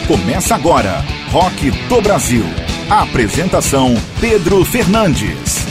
Começa agora, Rock do Brasil. A apresentação, Pedro Fernandes.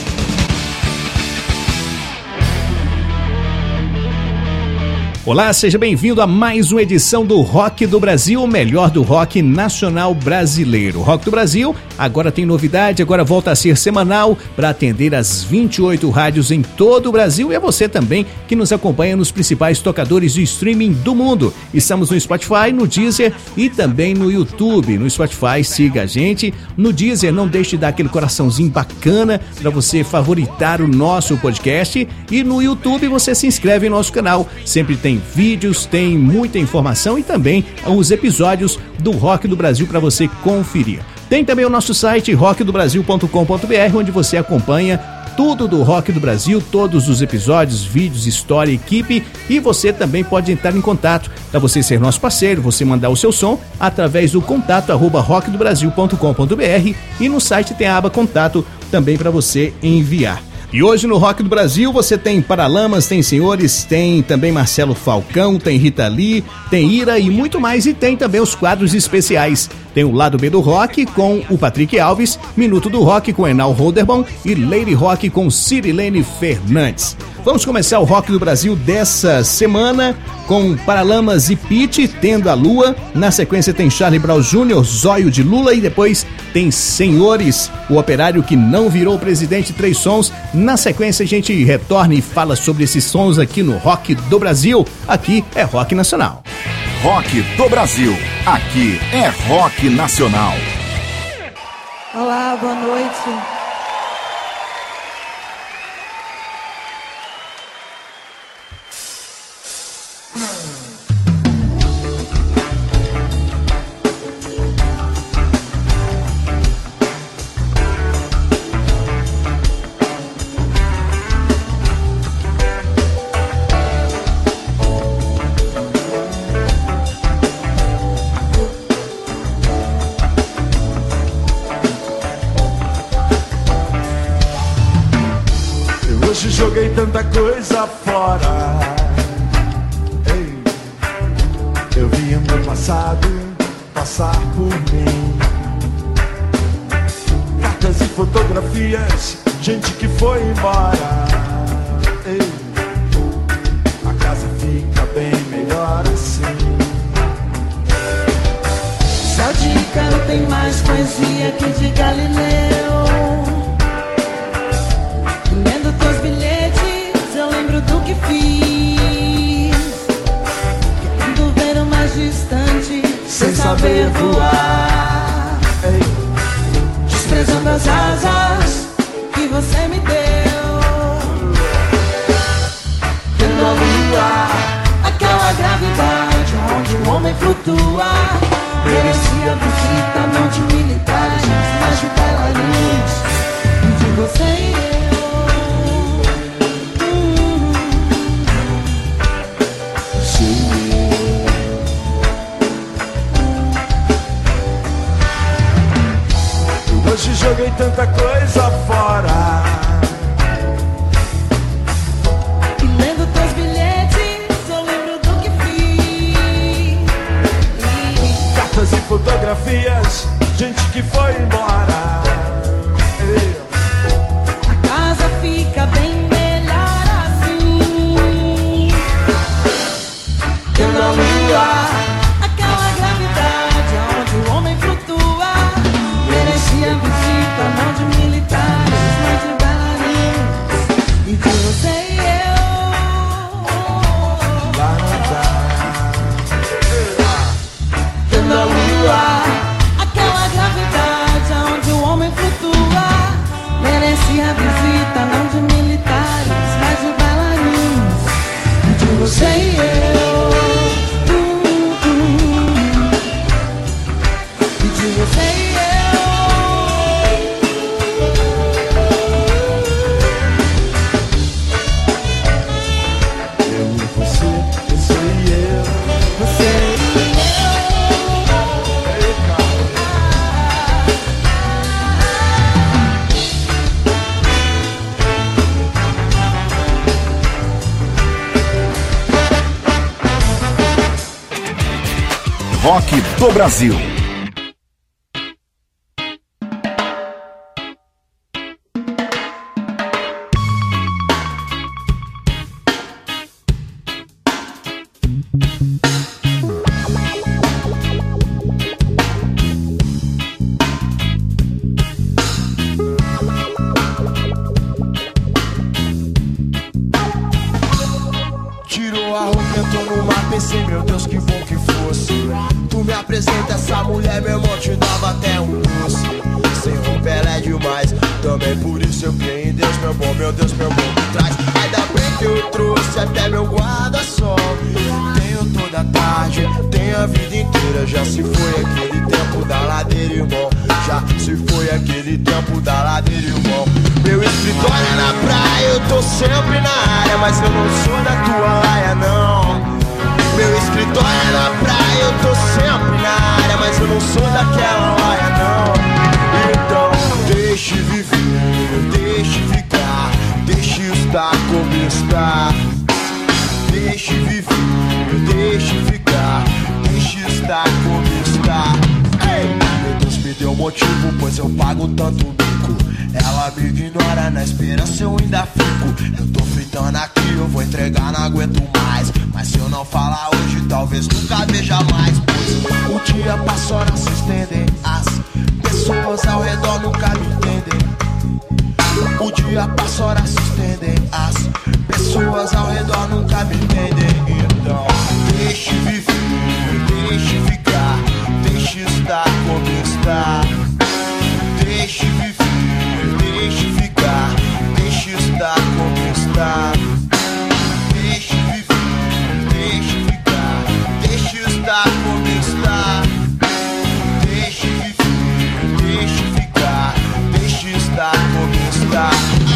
Olá, seja bem-vindo a mais uma edição do Rock do Brasil, o melhor do rock nacional brasileiro. O Rock do Brasil agora tem novidade, agora volta a ser semanal para atender as 28 rádios em todo o Brasil e é você também que nos acompanha nos principais tocadores de streaming do mundo. Estamos no Spotify, no Deezer e também no YouTube. No Spotify, siga a gente. No Deezer, não deixe de dar aquele coraçãozinho bacana para você favoritar o nosso podcast. E no YouTube, você se inscreve em nosso canal. Sempre tem vídeos, tem muita informação e também os episódios do Rock do Brasil para você conferir. Tem também o nosso site rockdobrasil.com.br, onde você acompanha tudo do Rock do Brasil, todos os episódios, vídeos, história, equipe, e você também pode entrar em contato para você ser nosso parceiro, você mandar o seu som através do contato @rockdobrasil.com.br e no site tem a aba contato também para você enviar. E hoje no Rock do Brasil você tem Paralamas, tem Senhores, tem também Marcelo Falcão, tem Rita Lee, tem Ira e muito mais. E tem também os quadros especiais. Tem o Lado B do Rock com o Patrick Alves, Minuto do Rock com Enal Holderbaum e Lady Rock com Cirilene Fernandes. Vamos começar o Rock do Brasil dessa semana com Paralamas e Pitty, Tendo a Lua. Na sequência tem Charlie Brown Jr., Zóio de Lula e depois tem Senhores, o operário que não virou presidente, 3 sons. Na sequência a gente retorna e fala sobre esses sons aqui no Rock do Brasil. Aqui é Rock Nacional. Rock do Brasil. Aqui é Rock Nacional. Olá, boa noite. Hoje joguei tanta coisa fora. Ei, eu vi o meu passado passar por mim. Cartas e fotografias, gente que foi embora. Ei, a casa fica bem melhor assim. Só de Ícaro tem mais poesia que de Galileu. Lendo teus bilhetes, eu lembro do que fiz. Querendo ver o mais distante, sem saber voar. Ei, Desprezando as asas que você me deu. Tendo a lua, aquela gravidade onde o homem flutua. Merecia visita não de militares, mas de bailarinos. E de você e eu. Hoje joguei tanta coisa fora. E lendo teus bilhetes, eu lembro do que fiz. Cartas e fotografias, gente que foi embora. Ei, A casa fica bem melhor assim. Tendo a lua, aquela gravidade onde o homem flutua. Merecia visita não de militares, mas de bailarinos. E de você e eu. lá não dá. Tendo a lua, aquela gravidade onde o homem flutua. Merecia visita não de militares, mas de bailarinos. E de você e eu. E de você e eu. Eu e você e eu. Você e Ei, cara. Rock do Brasil. apresenta essa mulher, meu irmão, te dava até um doce. Sem roupa ela é demais, também por isso eu creio em Deus, meu bom, meu Deus, meu bom me traz. Ainda bem que eu trouxe até meu guarda-sol. Tenho toda a tarde, tenho a vida inteira. Já se foi aquele tempo da ladeira, irmão. Já se foi aquele tempo da ladeira, irmão. Meu escritório é na praia, eu tô sempre na área, mas eu não sou da tua laia, não. Meu escritório é na praia, eu tô sempre na área, mas eu não sou daquela laia, não. Então deixe viver, deixe ficar, deixe estar como está. Deixe viver, deixe ficar, deixe estar como está. Ei! Meu Deus me deu motivo, pois eu pago tanto bico. Ela me ignora, na esperança eu ainda fico. Eu tô fritando aqui, eu vou entregar, não aguento mais. Mas se eu não falar hoje, talvez nunca veja mais. Pois o dia passa, horas se estendem, as pessoas ao redor nunca me entendem. O dia passa, horas se estendem, as pessoas ao redor nunca me entendem. Então deixe viver, deixe ficar, deixe estar como está. Deixe viver, deixe ficar, deixe estar como está. Deixe viver, deixe ficar, deixe estar como está. Deixe viver, deixe ficar, deixe estar como está.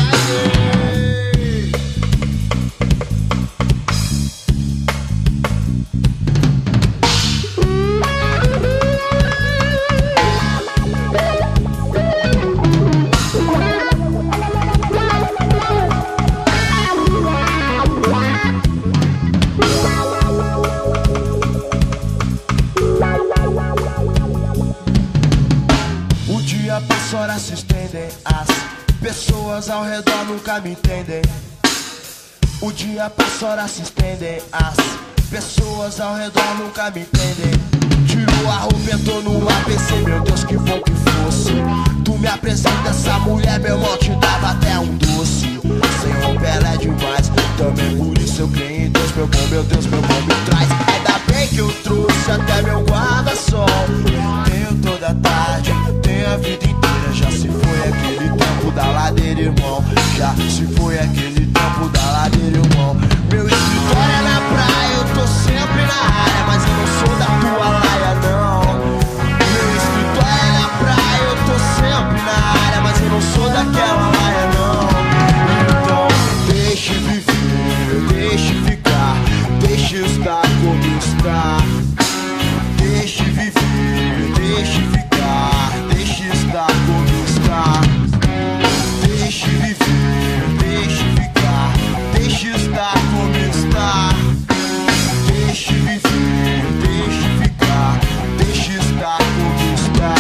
Horas se estendem, as pessoas ao redor nunca me entendem. O dia passa, horas se estendem, as pessoas ao redor nunca me entendem. Tiro a roupa, entrou no ABC, meu Deus, que bom que fosse. Tu me apresenta essa mulher, meu irmão, te dava até um doce. Sem roupa ela é demais, também por isso eu creio em Deus, meu bom, meu Deus, meu bom me traz. Ainda bem que eu trouxe até meu guarda-sol. Tenho toda a tarde, tenho a vida inteira. Já se foi aquele tempo da ladeira, irmão. Já se foi aquele tempo da ladeira, irmão. Meu escritório é na praia, eu tô sempre na área, mas eu não sou da tua laia, não. Meu escritório é na praia, eu tô sempre na área, mas eu não sou daquela laia, não. Então deixe viver, deixe ficar, deixe estar como está. Deixe viver, deixe ficar, deixe estar como está. Deixe viver, deixe ficar, deixe estar como está. Deixe viver, deixe ficar, deixe estar como está.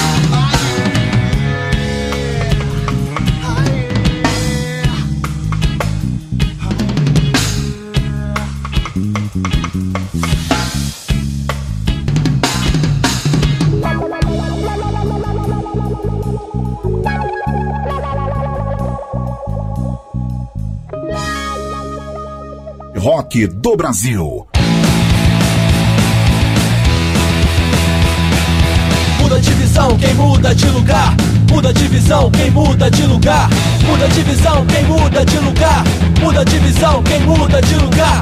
Rock do Brasil. Muda de visão, quem muda de lugar. Muda de visão, quem muda de lugar. Muda de visão, quem muda de lugar. Muda de visão, quem muda de lugar.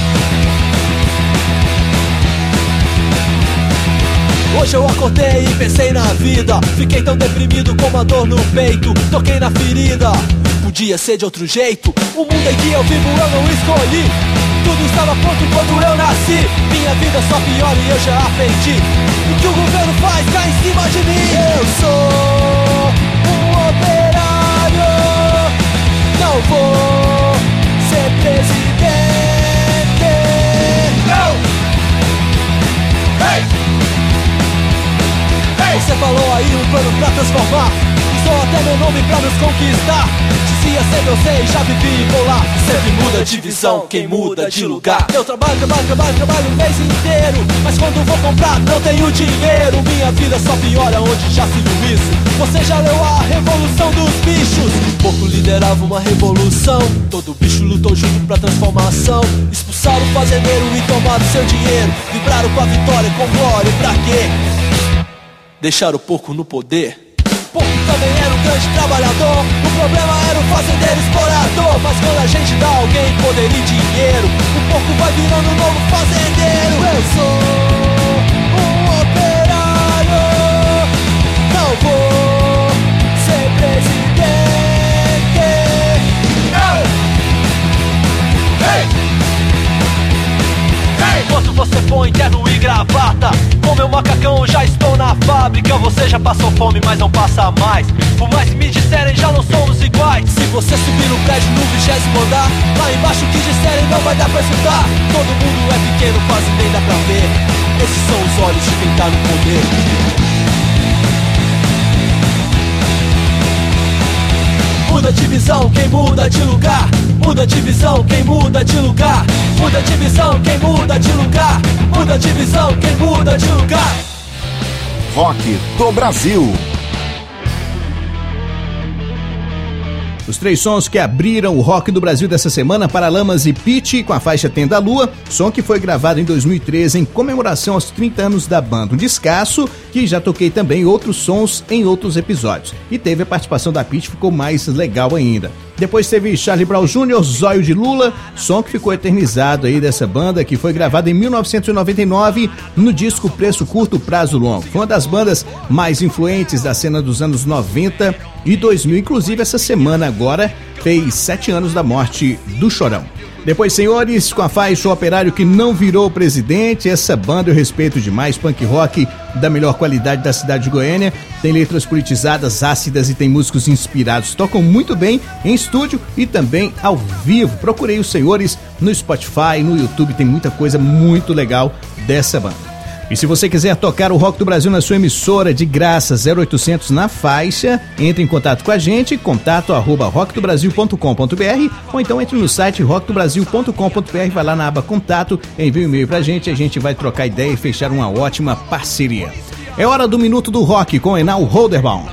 Hoje eu acordei e pensei na vida. Fiquei tão deprimido com uma dor no peito. Toquei na ferida, podia ser de outro jeito. O mundo em que eu vivo eu não escolhi. Tudo estava pronto quando eu nasci. Minha vida só piora e eu já aprendi. O que o governo faz cai em cima de mim. Eu sou um operário, não vou ser presidente. Não! Hey! Você falou aí um plano pra transformar. Usou até meu nome pra nos conquistar. Dizia sempre eu sei, já vivi e vou lá. Sempre muda de visão, quem muda de lugar. Eu trabalho o mês inteiro, mas quando vou comprar não tenho dinheiro. Minha vida só piora onde já se viu isso. Você já leu a Revolução dos Bichos? Pouco liderava uma revolução. Todo bicho lutou junto pra transformação. Expulsaram o fazendeiro e tomaram seu dinheiro. Vibraram com a vitória, com glória, pra quê? deixar o porco no poder. O porco também era um grande trabalhador, o problema era o fazendeiro explorador. Mas quando a gente dá a alguém poder e dinheiro, o porco vai virando um novo fazendeiro. Eu sou um operário, não vou ser presidente. Enquanto você põe terno e gravata, com meu macacão eu já estou na fábrica. Você já passou fome, mas não passa mais. Por mais que me disserem, já não somos iguais. Se você subir no prédio no 20º andar, lá embaixo que disserem não vai dar pra escutar. Todo mundo é pequeno, quase nem dá pra ver. Esses são os olhos de quem tá no poder. Muda de visão, quem muda de lugar. Muda de visão, quem muda de lugar. Muda de visão, quem muda de lugar. Muda de visão, quem muda de lugar. Rock do Brasil. Os 3 sons que abriram o Rock do Brasil dessa semana, Paralamas e Pitty, com a faixa Tenda a Lua, som que foi gravado em 2013 em comemoração aos 30 anos da banda. Um descasso que já toquei também outros sons em outros episódios. E teve a participação da Pitty, ficou mais legal ainda. Depois teve Charlie Brown Jr., Zóio de Lula, som que ficou eternizado aí dessa banda, que foi gravado em 1999 no disco Preço Curto, Prazo Longo. Foi uma das bandas mais influentes da cena dos anos 90 e 2000, inclusive essa semana agora fez 7 anos da morte do Chorão. Depois, senhores, com a faixa O Operário que Não Virou Presidente, essa banda eu respeito demais, punk rock da melhor qualidade da cidade de Goiânia, tem letras politizadas, ácidas e tem músicos inspirados, tocam muito bem em estúdio e também ao vivo. Procurei os senhores no Spotify, no YouTube, tem muita coisa muito legal dessa banda. E se você quiser tocar o Rock do Brasil na sua emissora de graça, 0800 na faixa, entre em contato com a gente, contato@rockdobrasil.com.br, ou então entre no site rockdobrasil.com.br, vai lá na aba contato, envia um e-mail pra gente, a gente vai trocar ideia e fechar uma ótima parceria. É hora do Minuto do Rock com Enal Holderbaum.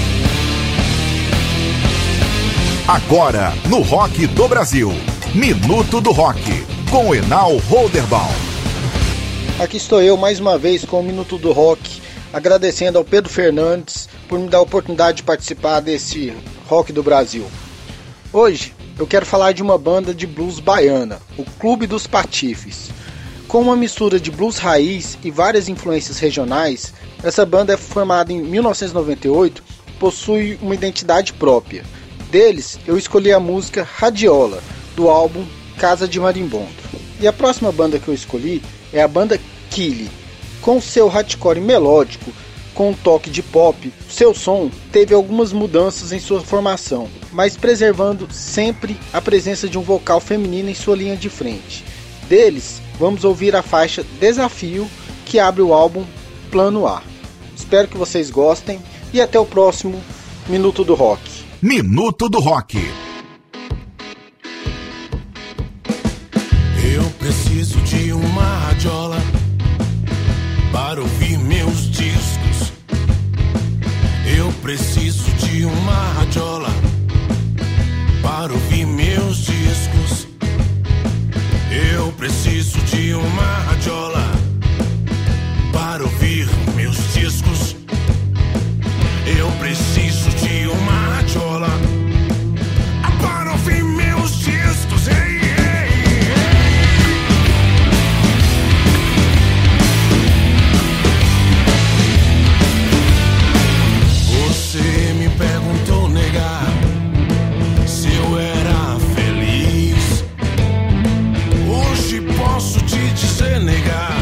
Agora, no Rock do Brasil, Minuto do Rock, com Enal Holderbaum. Aqui estou eu mais uma vez com o Minuto do Rock, agradecendo ao Pedro Fernandes por me dar a oportunidade de participar desse Rock do Brasil. Hoje eu quero falar de uma banda de blues baiana, o Clube dos Patifes. Com uma mistura de blues raiz e várias influências regionais, essa banda é formada em 1998 e possui uma identidade própria. Deles eu escolhi a música Radiola, do álbum Casa de Marimbondo. E a próxima banda que eu escolhi é a banda Killy. Com seu hardcore melódico, com um toque de pop, seu som teve algumas mudanças em sua formação, mas preservando sempre a presença de um vocal feminino em sua linha de frente. Deles, vamos ouvir a faixa Desafio, que abre o álbum Plano A. Espero que vocês gostem e até o próximo Minuto do Rock. Minuto do Rock. Eu preciso de uma radiola para ouvir meus discos. Eu preciso de uma radiola para ouvir meus discos. Eu preciso de uma radiola para ouvir meus discos. Eu preciso de uma radiola para ouvir meus discos. Ei, ei. Você me perguntou, negar, se eu era feliz. Hoje posso te dizer, negar,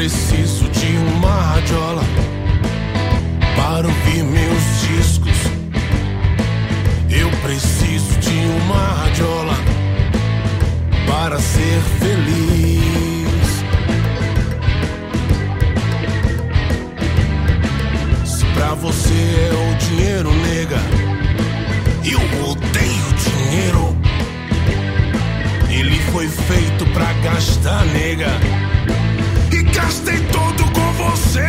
preciso de uma radiola para ouvir meus discos. Eu preciso de uma radiola para ser feliz. Se pra você é o dinheiro, nega, eu odeio dinheiro. Ele foi feito pra gastar, nega, e gastei todo com você.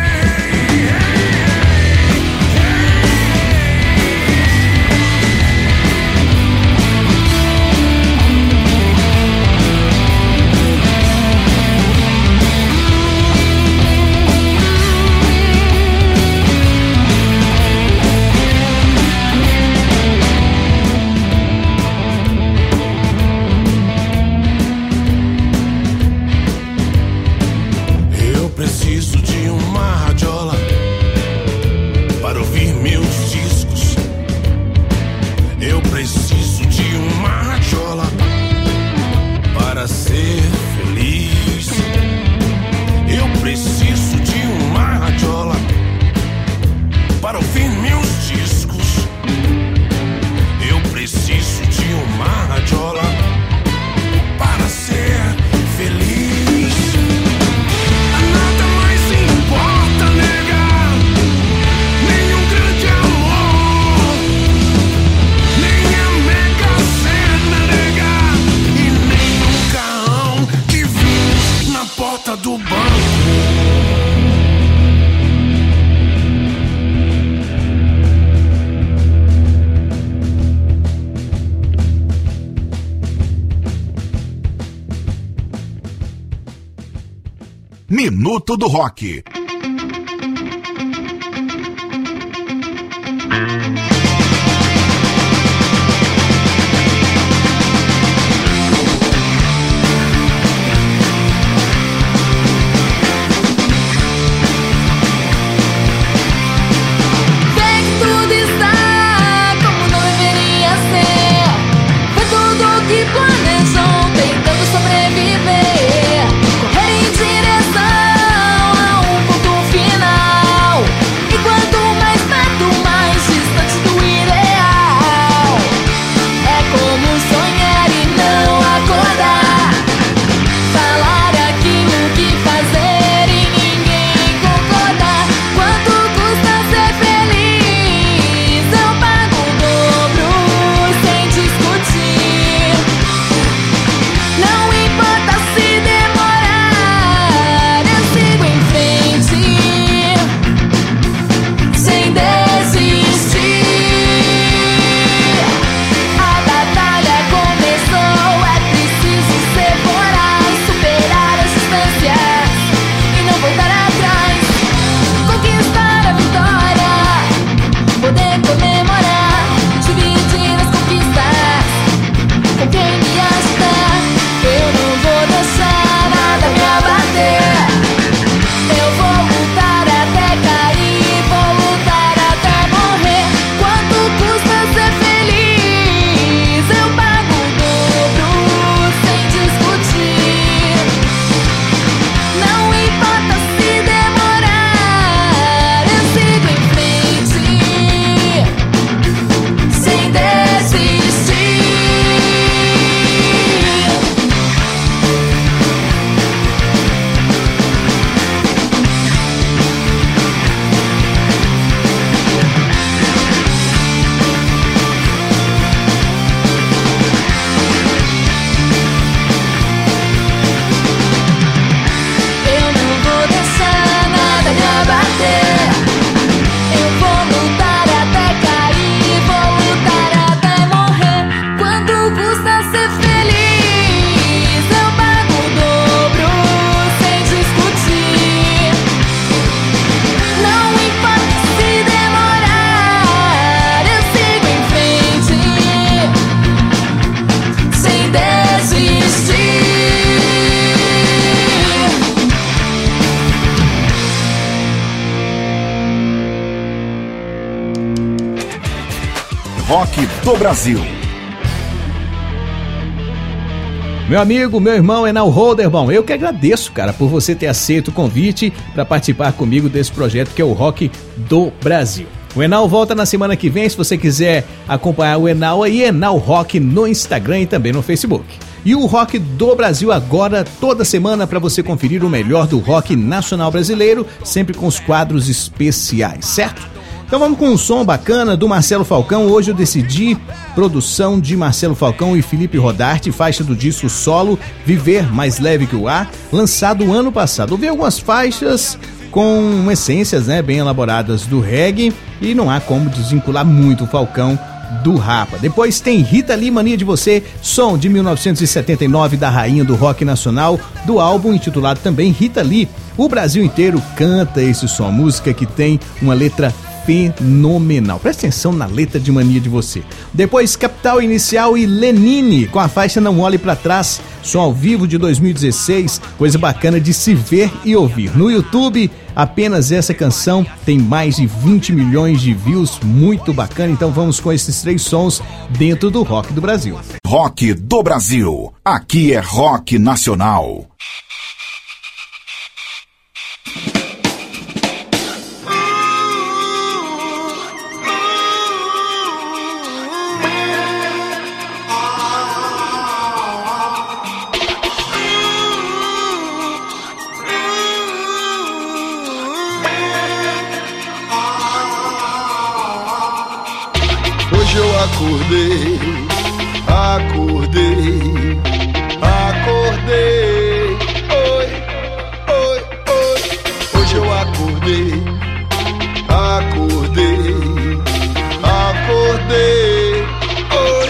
Preciso de uma radiola para ouvir meus discos. Eu preciso de uma radiola para ser feliz. Eu preciso de uma radiola para ouvir meus discos. Eu preciso de uma radiola para ser feliz. Do banco. Minuto do Rock. Rock do Brasil. Meu amigo, meu irmão Enal Holderbaum, eu que agradeço, cara, por você ter aceito o convite para participar comigo desse projeto que é o Rock do Brasil. O Enal volta na semana que vem, se você quiser acompanhar o Enal aí, Enal Rock no Instagram e também no Facebook. E o Rock do Brasil agora, toda semana, para você conferir o melhor do rock nacional brasileiro, sempre com os quadros especiais, certo? Então vamos com um som bacana do Marcelo Falcão. Hoje eu decidi, produção de Marcelo Falcão e Felipe Rodarte, faixa do disco solo Viver Mais Leve Que o Ar, lançado ano passado. Ouvi algumas faixas com essências, né, bem elaboradas do reggae, e não há como desvincular muito o Falcão do Rapa. Depois tem Rita Lee, Mania de Você, som de 1979 da rainha do rock nacional, do álbum intitulado também Rita Lee. O Brasil inteiro canta esse som, música que tem uma letra fenomenal. Presta atenção na letra de Mania de Você. Depois Capital Inicial e Lenine com a faixa Não Olhe Pra Trás, som ao vivo de 2016, coisa bacana de se ver e ouvir. No YouTube, apenas essa canção tem mais de 20 milhões de views, muito bacana. Então vamos com esses 3 sons dentro do Rock do Brasil. Rock do Brasil, aqui é rock nacional. Acordei, oi, oi, oi. Hoje eu acordei, oi,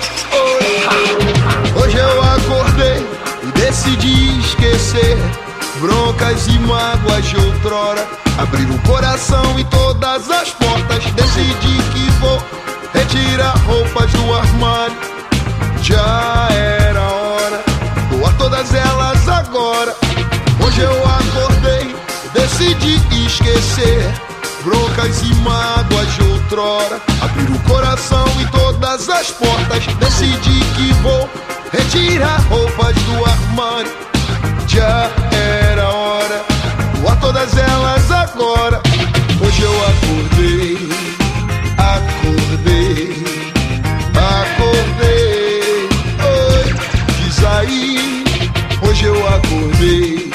oi. Hoje eu acordei e decidi esquecer broncas e mágoas de outrora. Abrir o coração e todas as portas. Decidi que vou retirar roupas do armário. Já era hora, doar todas elas agora. Hoje eu acordei, decidi esquecer broncas e mágoas de outrora. Abrir o coração e todas as portas. Decidi que vou retirar roupas do armário. Já era hora, doar todas elas agora. Hoje eu acordei, oi, diz aí. Hoje eu acordei,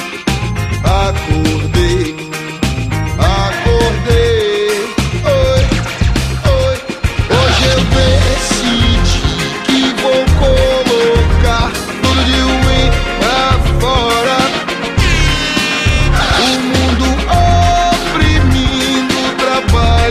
oi, oi. Hoje eu decidi que vou colocar tudo de ruim pra fora. O mundo oprimindo o trabalho.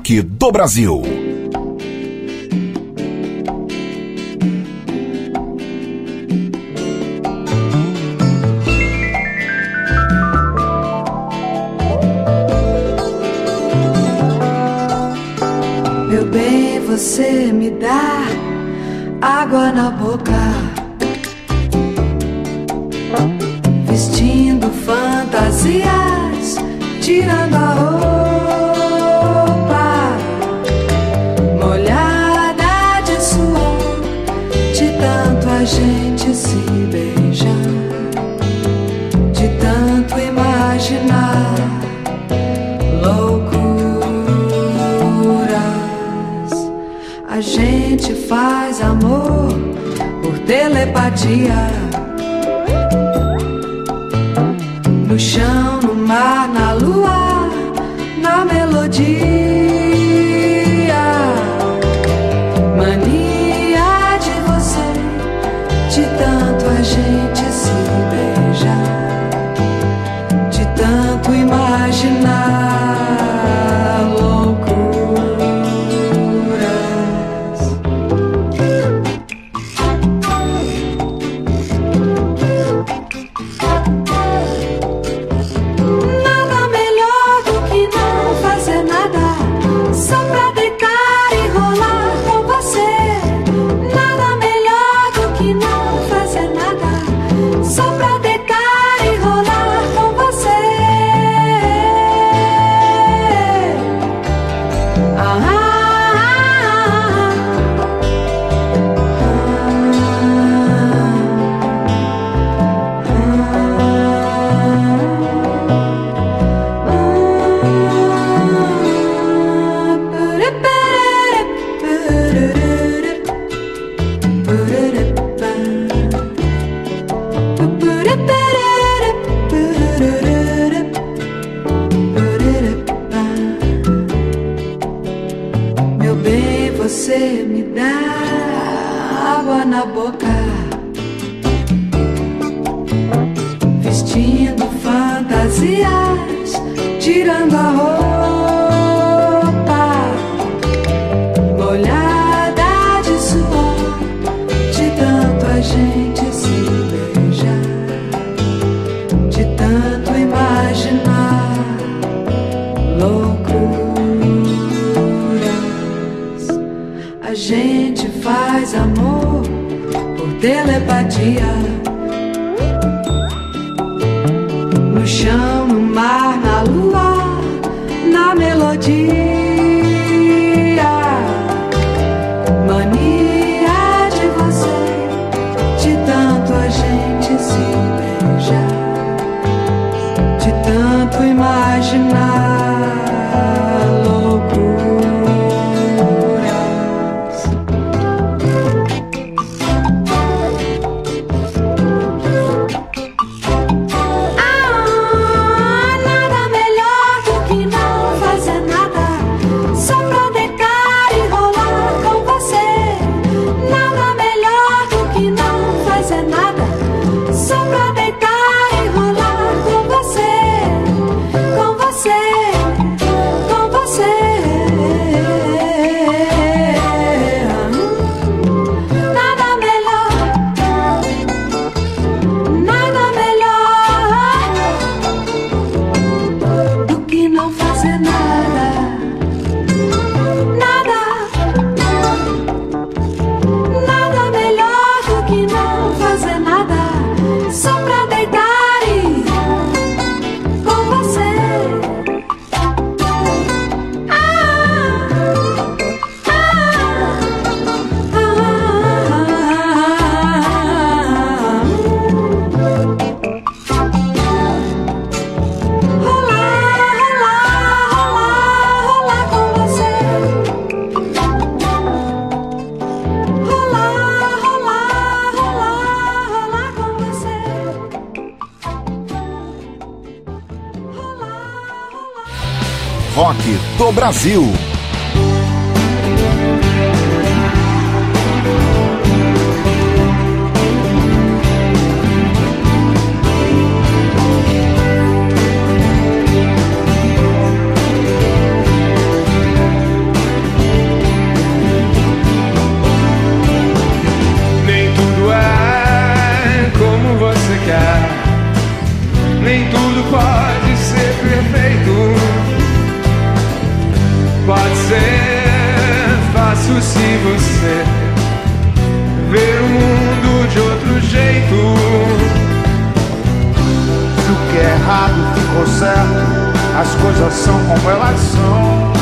Rock do Brasil. Meu bem, você me dá água na boca, vestindo fantasias, tirando a roupa, molhada de suor, de tanto a gente se beijar, de tanto imaginar loucuras. A gente faz amor por telepatia, no chão, no mar, na lua, na melodia. Mania de você, de tanto a gente se beijar, de tanto imaginar loucuras. Nada melhor do que não fazer nada, só pra deitar e rolar com você. Nada melhor do que não fazer nada, só pra deitar e rolar com você. Meu bem, você me dá água na boca, vestindo fantasias, tirando a roupa, molhada de suor, de tanto a gente se beijar, de tanto imaginar loucuras. A gente faz amor por telepatia, no chão, no mar, na lua, na melodia. Mania de você, de tanto a gente se beijar, de tanto imaginar loucuras. Nada melhor do que não fazer nada, só pra deitar e rolar com você. Nada melhor do que não fazer nada, só pra deitar e rolar com você. Com você, com você. Nada melhor, nada melhor do que não fazer nada. Nada, nada melhor do que não fazer nada, só pra deitar e com você. Rolar com você. Rolar com você. Rock do Brasil. Nem tudo pode ser perfeito. Pode ser fácil se você ver o mundo de outro jeito. Se o que é errado ficou certo, as coisas são como elas são.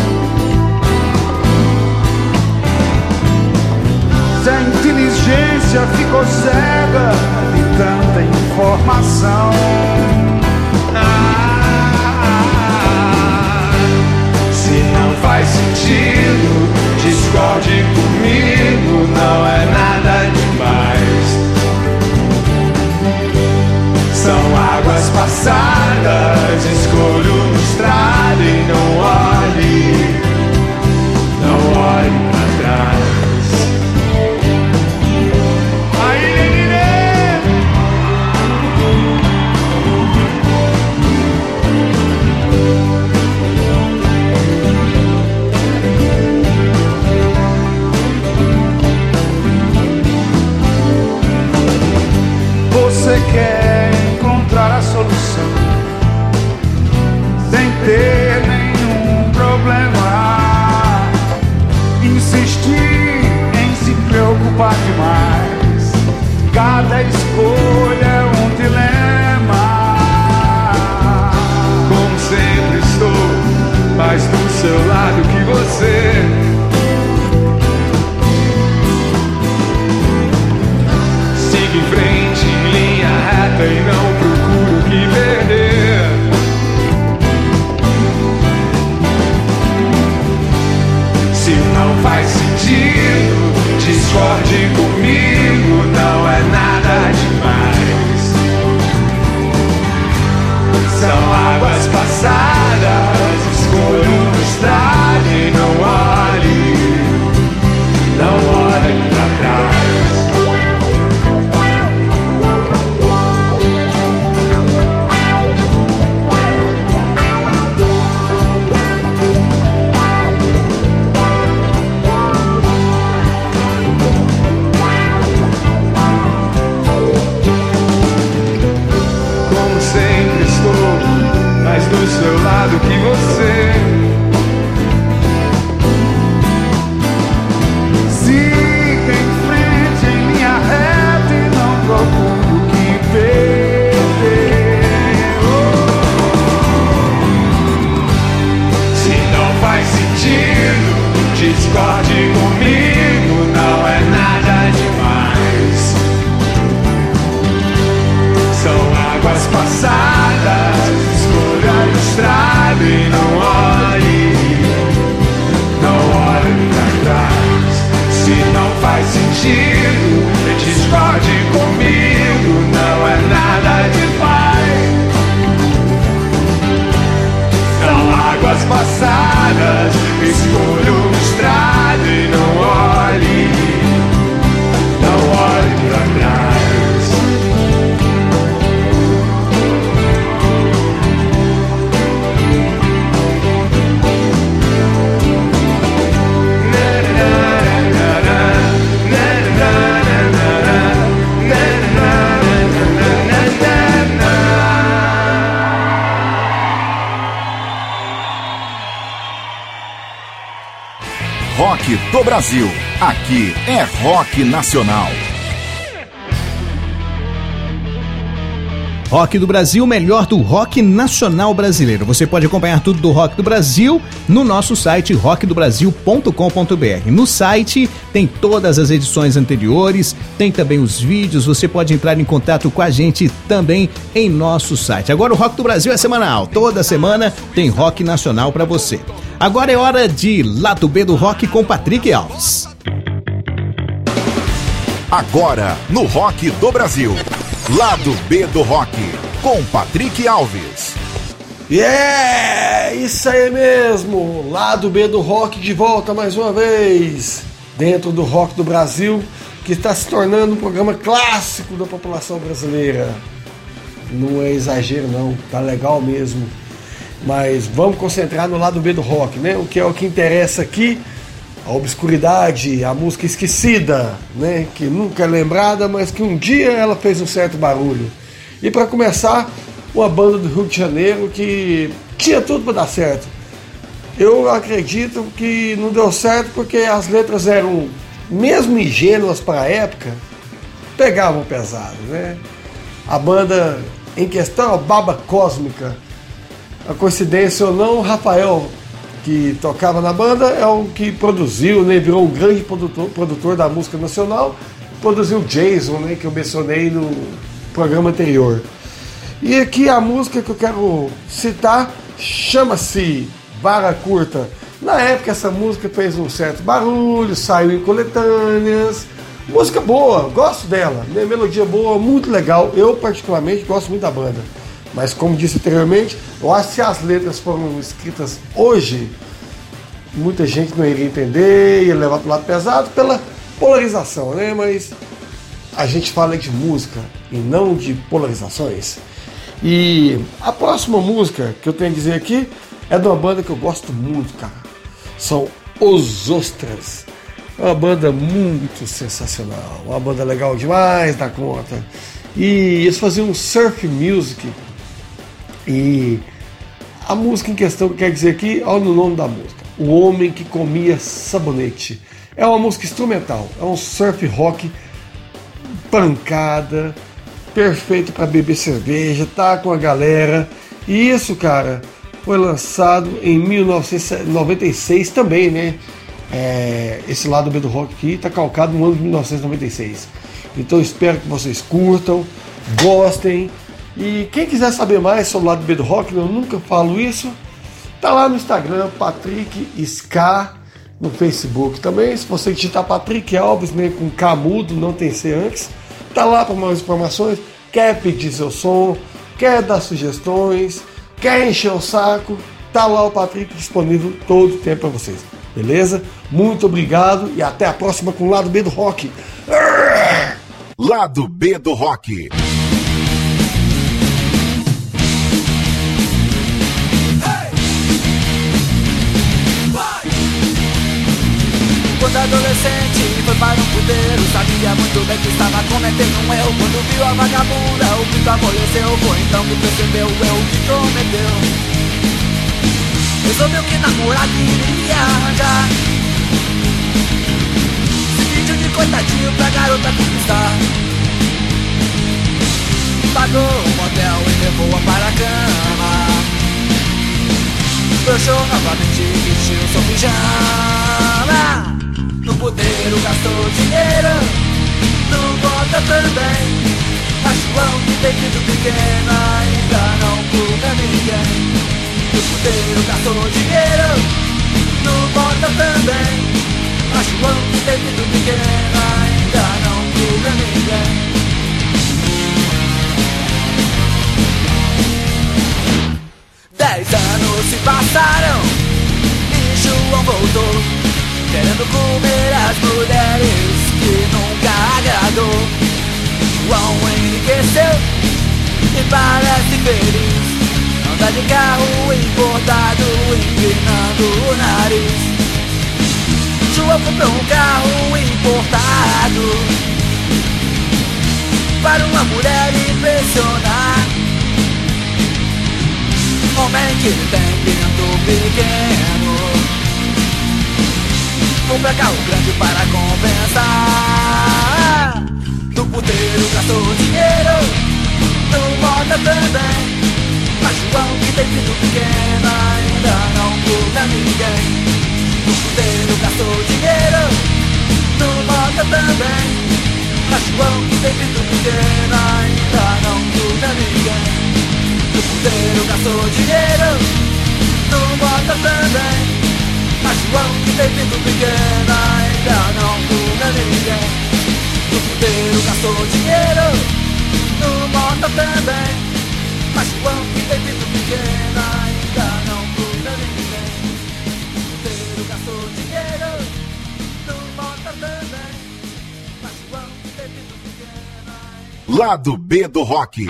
Se a inteligência ficou cega de tanta informação. Se não faz sentido, discorde comigo, não é nada demais. São águas passadas, escolho o estrado e não olhe pra trás. Você quer encontrar a solução sem ter nenhum problema. Insistir em se preocupar demais. Cada escolha é um dilema. Como sempre estou mais do seu lado que você. Siga em frente em linha reta e não procuro o que perder. Se não faz sentido, discorde comigo, não é nada demais. São águas passadas, escolho o estrado e não olhe pra trás. Do seu lado que você. Siga em frente em linha reta e não procure o que perder. Se não faz sentido, discorde comigo, não é nada demais. São águas passadas, estrada e não olhe pra trás. Se não faz sentido, discorde comigo, não é nada demais. São águas passadas, escolho o estrado e não olhe pra trás. Rock do Brasil. Aqui é rock nacional. Rock do Brasil, o melhor do rock nacional brasileiro. Você pode acompanhar tudo do Rock do Brasil no nosso site rockdobrasil.com.br. No site tem todas as edições anteriores, tem também os vídeos, você pode entrar em contato com a gente também em nosso site. Agora o Rock do Brasil é semanal, toda semana tem rock nacional para você. Agora é hora de Lado B do Rock com Patrick Alves. Agora no Rock do Brasil. Lado B do Rock, com Patrick Alves. Isso aí mesmo, Lado B do Rock de volta mais uma vez, dentro do Rock do Brasil, que está se tornando um programa clássico da população brasileira. Não é exagero não, tá legal mesmo. Mas vamos concentrar no Lado B do Rock, né? O que é o que interessa aqui, a obscuridade, a música esquecida, né? Que nunca é lembrada, mas que um dia ela fez um certo barulho. E para começar, uma banda do Rio de Janeiro que tinha tudo para dar certo. Eu acredito que não deu certo porque as letras eram, mesmo ingênuas para a época, pegavam pesado, né? A banda em questão, a Baba Cósmica, a coincidência ou não, o Rafael, que tocava na banda, é o que produziu, né? Virou um grande produtor da música nacional, produziu o Jason, né? Que eu mencionei no programa anterior. E aqui a música que eu quero citar chama-se Vara Curta. Na época essa música fez um certo barulho, saiu em coletâneas. Música boa, gosto dela, né? Melodia boa, muito legal. Eu particularmente gosto muito da banda. Mas como disse anteriormente, eu acho que se as letras foram escritas hoje, muita gente não iria entender, ia levar para o lado pesado pela polarização, né? Mas a gente fala de música e não de polarizações. E a próxima música que eu tenho a dizer aqui é de uma banda que eu gosto muito, cara. São Os Ostras. É uma banda muito sensacional, uma banda legal demais da conta. E eles faziam surf music. E a música em questão que quer dizer aqui, olha o nome da música: O Homem que Comia Sabonete. É uma música instrumental, é um surf rock pancada, perfeito para beber cerveja, tá com a galera. E isso, cara, foi lançado em 1996 também, né? Esse lado B do rock aqui tá calcado no ano de 1996. Então espero que vocês curtam, gostem. E quem quiser saber mais sobre o lado B do rock, eu nunca falo isso, tá lá no Instagram, Patrick Ska, no Facebook também. Se você digitar Patrick Alves, né, com K mudo, não tem C antes, tá lá para mais informações. Quer pedir seu som, quer dar sugestões, quer encher o saco, tá lá o Patrick disponível todo o tempo para vocês. Beleza? Muito obrigado e até a próxima com o Lado B do Rock. Lado B do Rock. Quando adolescente foi para um puteiro, sabia muito bem que estava cometendo um erro. Quando viu a vagabunda, o pinto amoleceu. Foi então que percebeu o erro que cometeu. Resolveu que namorar queria arranjar, se fingiu de coitadinho pra garota conquistar. Pagou um motel e levou-a para a cama. Broxou novamente e vestiu seu pijama. No puteiro gastou dinheiro, não volta também. A João que tem filho pequeno ainda não culpa ninguém. No puteiro gastou dinheiro, não volta também. A João que tem filho pequeno ainda não culpa ninguém. 10 anos se passaram e João voltou, querendo comer as mulheres que nunca agradou. João enriqueceu e parece feliz, anda de carro importado, empinando o nariz. João comprou um carro importado para uma mulher impressionar. Homem que tem pinto pequeno, compra carro grande para compensar. Do puteiro gastou dinheiro, não volta também. Mas João que tem filho pequeno ainda não culpa ninguém. Do puteiro gastou dinheiro, não volta também. Mas João que tem filho pequeno ainda não culpa ninguém. Do puteiro gastou dinheiro, não volta também. Mas João que tem filho pequeno ainda não culpa ninguém. Do puteiro gastou dinheiro, não volta também. Mas João que tem filho pequeno ainda não culpa ninguém. Do puteiro gastou dinheiro, não volta também. Mas João que tem filho pequeno ainda... Lado B do Rock.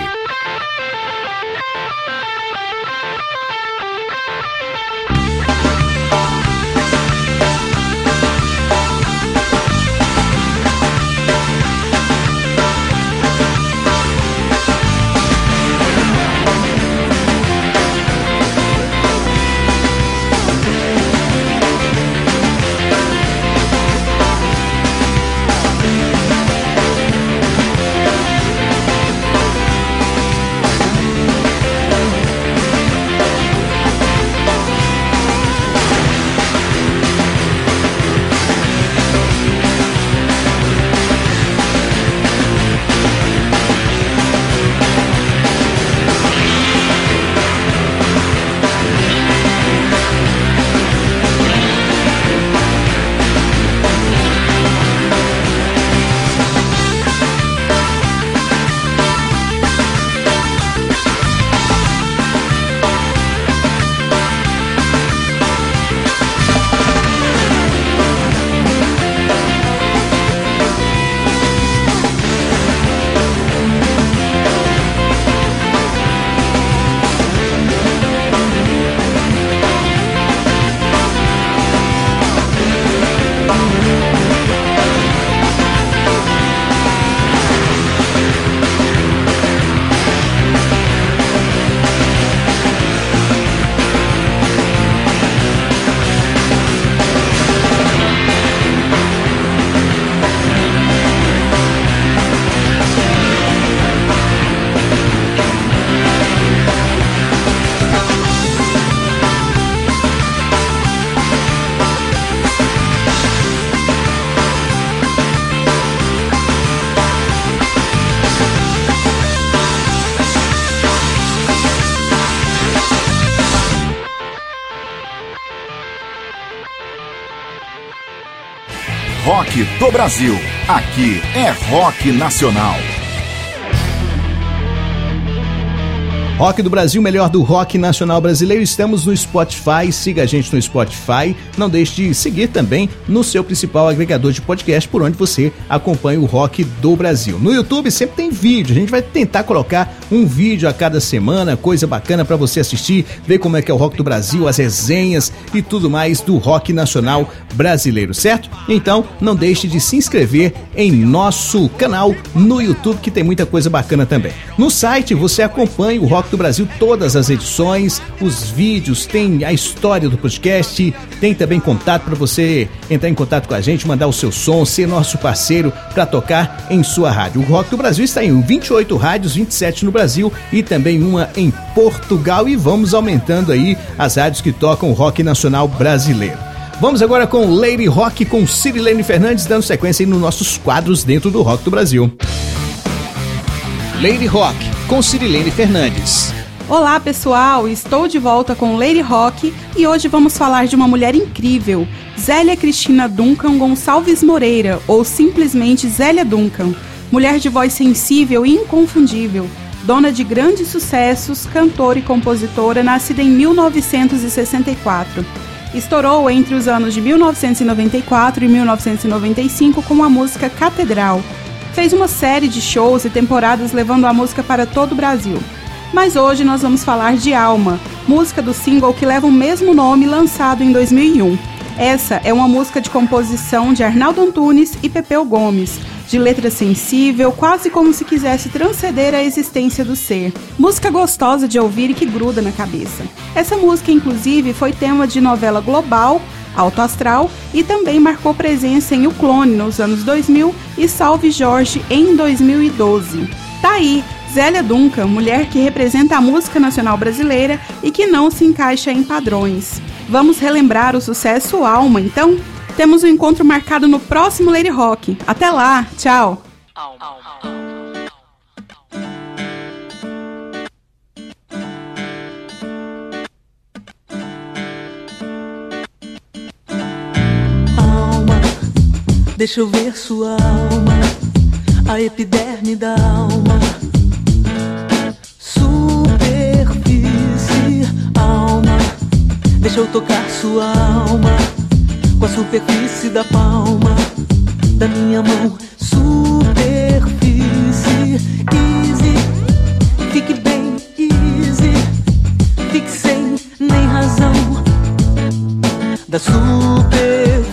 Rock do Brasil. Aqui é rock nacional. Rock do Brasil, melhor do rock nacional brasileiro. Estamos no Spotify, siga a gente no Spotify. Não deixe de seguir também no seu principal agregador de podcast, por onde você acompanha o Rock do Brasil. No YouTube sempre tem vídeo, a gente vai tentar colocar um vídeo a cada semana, coisa bacana para você assistir, ver como é que é o Rock do Brasil, as resenhas e tudo mais do rock nacional brasileiro, certo? Então não deixe de se inscrever em nosso canal no YouTube, que tem muita coisa bacana também. No site você acompanha o Rock do Brasil, todas as edições, os vídeos, tem a história do podcast, tem também contato para você entrar em contato com a gente, mandar o seu som, ser nosso parceiro para tocar em sua rádio. O Rock do Brasil está em 28 rádios, 27 no Brasil e também uma em Portugal, e vamos aumentando aí as rádios que tocam o rock nacional brasileiro. Vamos agora com Lady Rock, com Cirilene Fernandes, dando sequência aí nos nossos quadros dentro do Rock do Brasil. Lady Rock, com Cirilene Fernandes. Olá pessoal, estou de volta com Lady Rock e hoje vamos falar de uma mulher incrível, Zélia Cristina Duncan Gonçalves Moreira, ou simplesmente Zélia Duncan. Mulher de voz sensível e inconfundível, dona de grandes sucessos, cantora e compositora, nascida em 1964. Estourou entre os anos de 1994 e 1995 com a música Catedral. Fez uma série de shows e temporadas levando a música para todo o Brasil. Mas hoje nós vamos falar de Alma, música do single que leva o mesmo nome, lançado em 2001. Essa é uma música de composição de Arnaldo Antunes e Pepeu Gomes, de letra sensível, quase como se quisesse transcender a existência do ser. Música gostosa de ouvir e que gruda na cabeça. Essa música, inclusive, foi tema de novela global, Alto Astral, e também marcou presença em O Clone nos anos 2000 e Salve Jorge em 2012. Tá aí, Zélia Duncan, mulher que representa a música nacional brasileira e que não se encaixa em padrões. Vamos relembrar o sucesso Alma, então? Temos um encontro marcado no próximo Lady Rock. Até lá, tchau! Deixa eu ver sua alma, a epiderme da alma. Superfície, alma. Deixa eu tocar sua alma com a superfície da palma da minha mão. Superfície, easy. Fique bem, easy. Fique sem nem razão da superfície.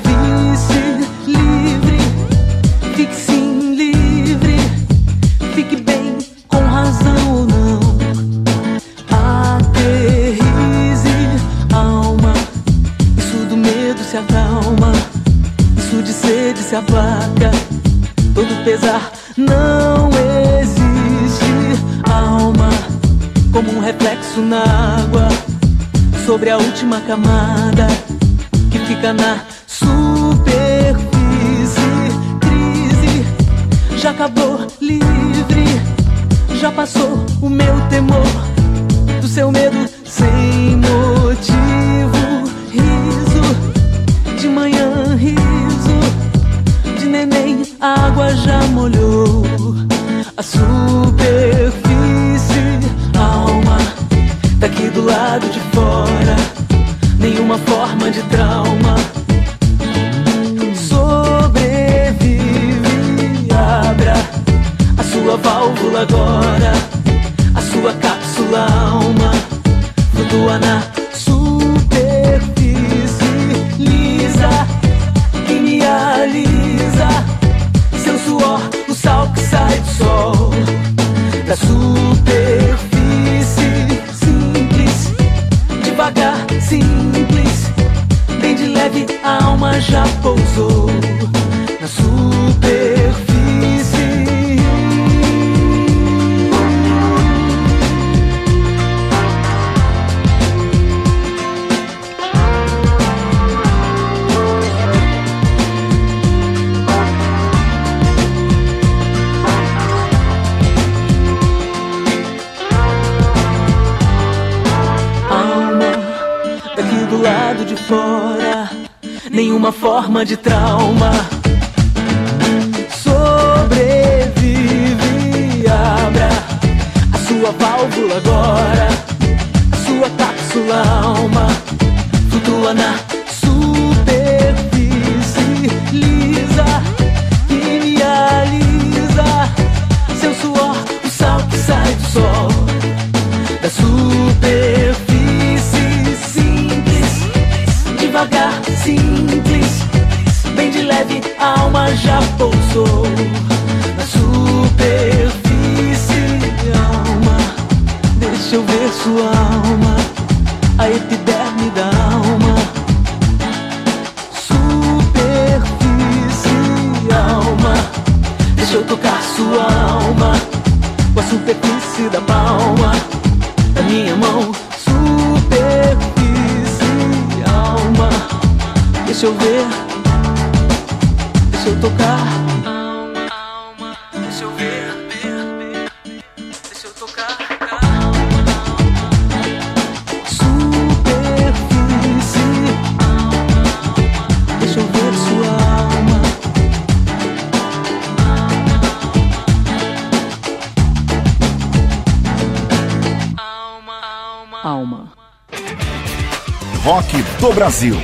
Fique sim livre, fique bem com razão ou não. Aterrize, alma, isso do medo se acalma, isso de sede se aplaca, todo pesar não existe. Alma, como um reflexo na água, sobre a última camada que fica na superfície. Já acabou, livre, já passou o meu temor, do seu medo sem motivo. Riso, de manhã riso, de neném a água já molhou a superfície. Alma, daqui do lado de fora, nenhuma forma de trauma. Abra a sua válvula agora, a sua cápsula alma flutua na superfície lisa que me alisa. Seu suor, o sal que sai do sol da superfície. Simples, devagar, simples, bem de leve a alma já pousou na superfície. Alma, daqui do lado de fora, nenhuma forma de trauma. do sol, da superfície simples, devagar, simples, bem de leve, a alma já pousou. Na superfície, alma, deixa eu ver sua alma, a epiderme da alma. Superfície, alma, deixa eu tocar sua alma, com a superfície da palma da minha mão. Superfície, alma, deixa eu ver, deixa eu tocar. Deixa eu ver, deixa eu tocar. Superfície, deixa eu ver sua alma. Alma. Rock do Brasil.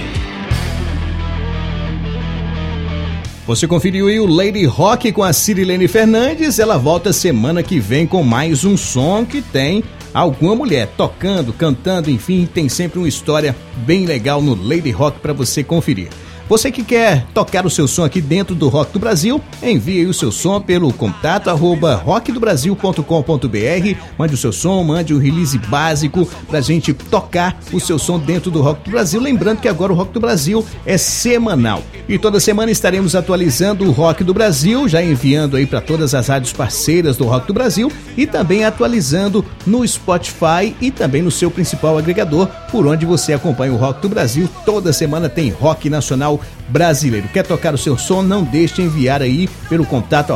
Você conferiu aí o Lady Rock com a Cirilene Fernandes. Ela volta semana que vem com mais um som que tem alguma mulher tocando, cantando, enfim, tem sempre uma história bem legal no Lady Rock para você conferir. Você que quer tocar o seu som aqui dentro do Rock do Brasil, envie aí o seu som pelo contato @rockdobrasil.com.br. Mande o seu som, mande o release básico pra gente tocar o seu som dentro do Rock do Brasil. Lembrando que agora o Rock do Brasil é semanal. E toda semana estaremos atualizando o Rock do Brasil, já enviando aí para todas as rádios parceiras do Rock do Brasil e também atualizando no Spotify e também no seu principal agregador, por onde você acompanha o Rock do Brasil. Toda semana tem rock nacional brasileiro. Quer tocar o seu som? Não deixe de enviar aí pelo contato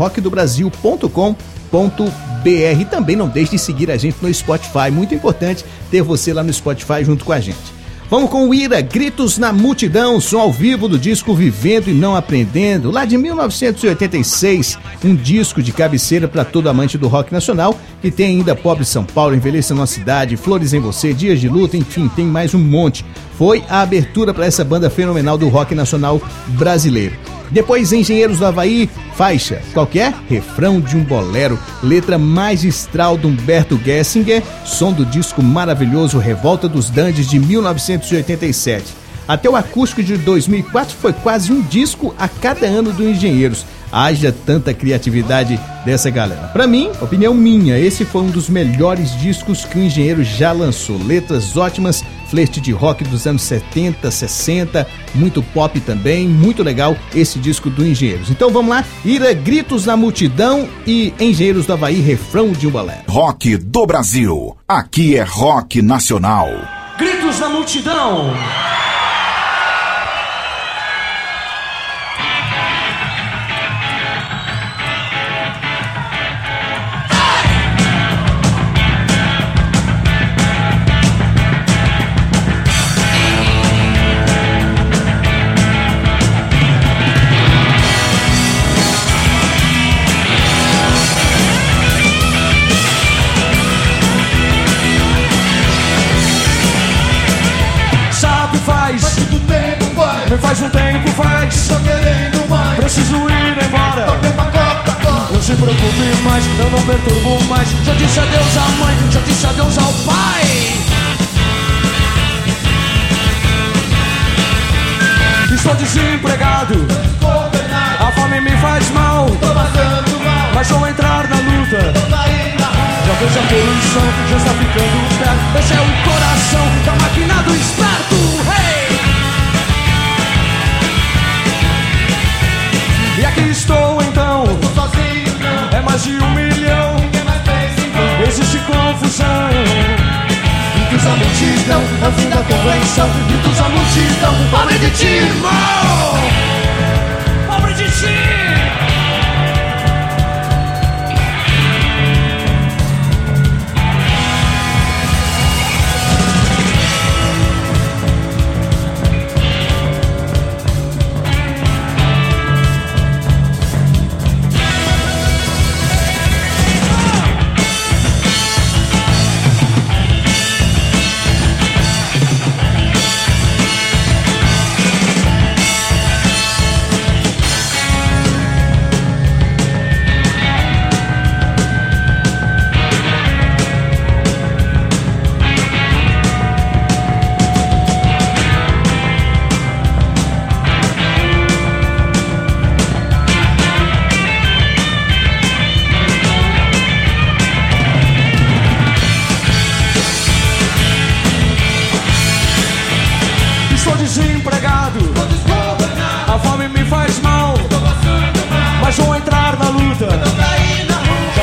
@rockdobrasil.com.br. Também não deixe de seguir a gente no Spotify. Muito importante ter você lá no Spotify junto com a gente. Vamos com o Ira, Gritos na Multidão, som ao vivo do disco Vivendo e Não Aprendendo, lá de 1986, um disco de cabeceira para todo amante do rock nacional, que tem ainda Pobre São Paulo, Envelheça Nossa Cidade, Flores em Você, Dias de Luta, enfim, tem mais um monte. Foi a abertura para essa banda fenomenal do rock nacional brasileiro. Depois, Engenheiros do Havaí, faixa, qualquer? Refrão de um bolero, letra magistral de Humberto Gessinger, som do disco maravilhoso Revolta dos Dandes de 1987. Até o acústico de 2004 foi quase um disco a cada ano do Engenheiros. Haja tanta criatividade dessa galera. Pra mim, opinião minha, esse foi um dos melhores discos que o Engenheiro já lançou. Letras ótimas, flerte de rock dos anos 70, 60, muito pop também, muito legal esse disco do Engenheiros. Então vamos lá, Ira, Gritos na Multidão e Engenheiros do Havaí, Refrão de um Bolero. Rock do Brasil, aqui é rock nacional. Gritos na Multidão. Faz um tempo faz, tô querendo mais, preciso ir embora. Não se preocupe mais, eu não perturbo mais. Já disse adeus à mãe, já disse adeus ao pai. Estou desempregado, a fome me faz mal, mas vou entrar na luta. Já vejo a poluição, já está ficando perto. Esse é o coração da máquina do esperto. Hey! E aqui estou então, sozinho, é mais de 1 milhão. Existe confusão. Gritos a multidão, é o fim da convenção. Gritos a multidão, pobre de ti, irmão. Pobre de ti.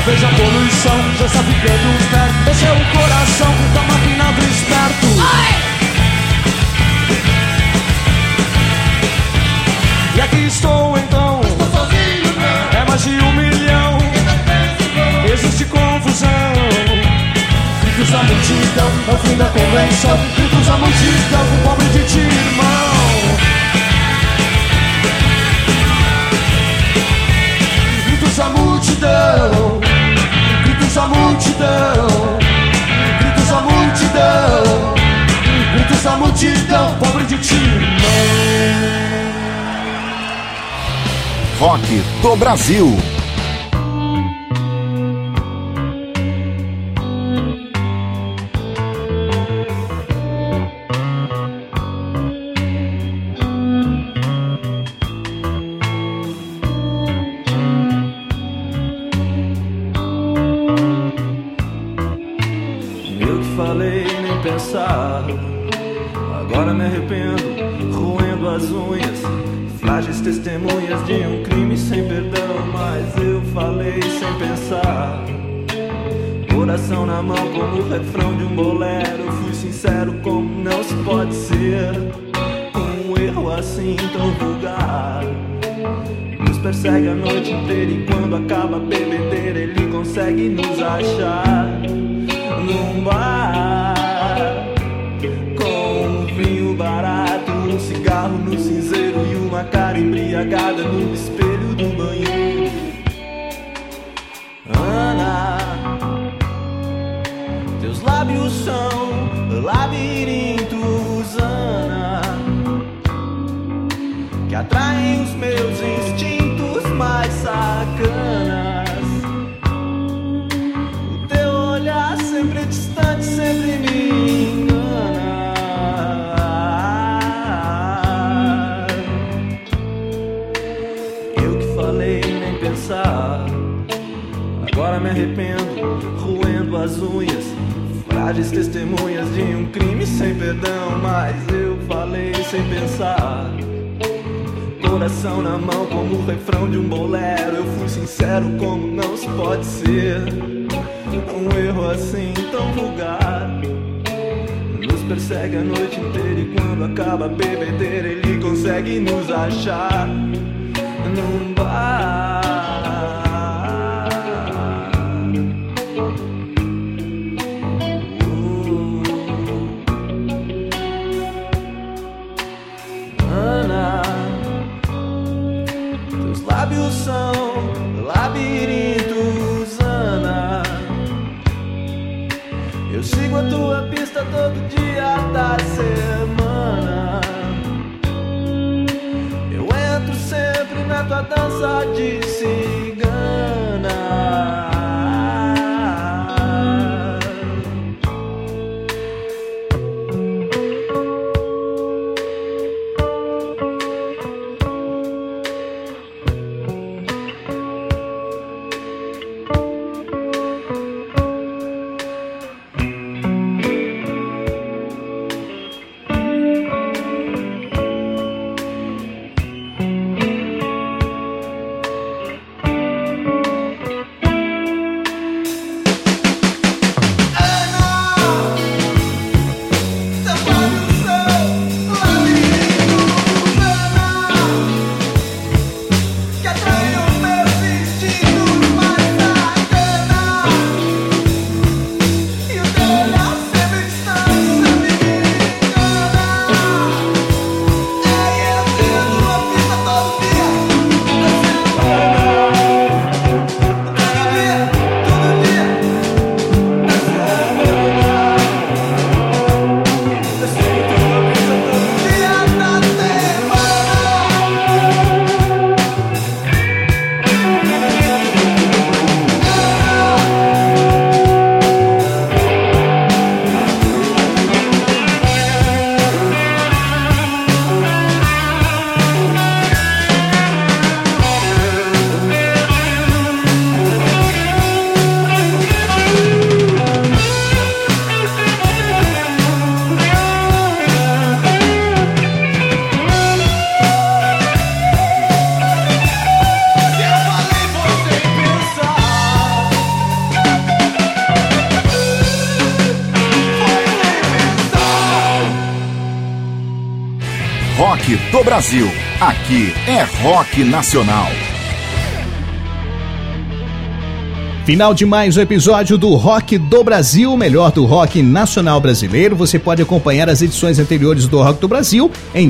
vejo a poluição, já está ficando perto. Esse é o coração da máquina do esperto. E aqui estou então, estou sozinho, não. É mais de 1 milhão, existe confusão. Gritos da multidão, é o fim da convenção. Gritos da multidão, o pobre de ti, irmão. Gritos da multidão, gritos da multidão, gritos da multidão, gritos da multidão, pobre de ti, irmão. Rock do Brasil. Eu que falei nem pensar, agora me arrependo, roendo as unhas. Frágeis testemunhas de um crime sem perdão, mas eu falei sem pensar. Coração na mão como o refrão de um bolero. Fui sincero como não se pode ser. Um erro assim tão vulgar nos persegue a noite inteira, e quando acaba a bebedeira ele consegue nos achar num bar com um vinho barato, um cigarro no cinzeiro e uma cara embriagada no espelho do banheiro. Ana, teus lábios são labirintos, Ana, que atraem os meus instintos mais sacanas. O teu olhar sempre distante, sempre me engana. Eu que falei nem pensar, agora me arrependo, roendo as unhas. Frágeis testemunhas de um crime sem perdão, mas eu falei sem pensar. Coração na mão como o refrão de um bolero. Eu fui sincero como não se pode ser. Um erro assim tão vulgar nos persegue a noite inteira, e quando acaba a bebedeira ele consegue nos achar num bar. Ana, teus lábios são labirintos, Ana. Eu sigo a tua pista todo dia da semana. Eu entro sempre na tua dança de cigana. Rock do Brasil. Aqui é rock nacional. Final de mais um episódio do Rock do Brasil, o melhor do rock nacional brasileiro. Você pode acompanhar as edições anteriores do Rock do Brasil em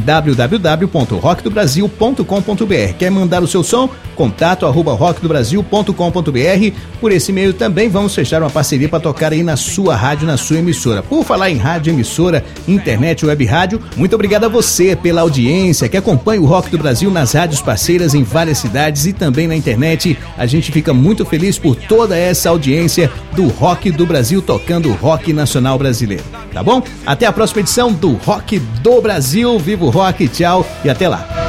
www.rockdobrasil.com.br. Quer mandar o seu som? contato@rockdobrasil.com.br. Por esse e-mail também vamos fechar uma parceria para tocar aí na sua rádio, na sua emissora. Por falar em rádio, emissora, internet, web rádio, muito obrigado a você pela audiência que acompanha o Rock do Brasil nas rádios parceiras em várias cidades e também na internet. A gente fica muito feliz por toda essa audiência do Rock do Brasil, tocando o rock nacional brasileiro. Tá bom? Até a próxima edição do Rock do Brasil. Viva o rock, tchau e até lá.